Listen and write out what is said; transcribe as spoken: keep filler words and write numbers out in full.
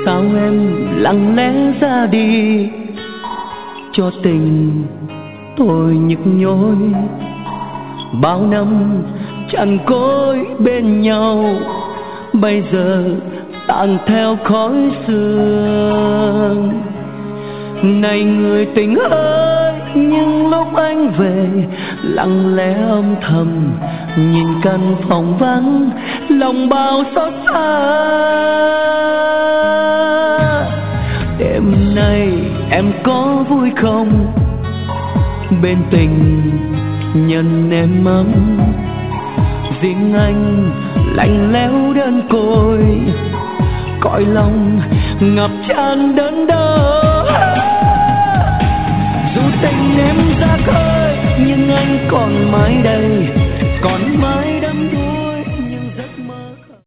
sao em lặng lẽ ra đi, cho tình tôi nhức nhối. Bao năm chăn gối bên nhau, bây giờ tàn theo khói sương. Này người tình ơi, những lúc anh về lặng lẽ âm thầm nhìn căn phòng vắng, lòng bao xót xa. Đêm nay em có vui không? Bên tình nhân em ấm, riêng anh lạnh lẽo đơn côi, cõi lòng ngập tràn đớn đau. Dù tình em ra khơi nhưng anh còn mãi đây, còn mãi đắm đuối.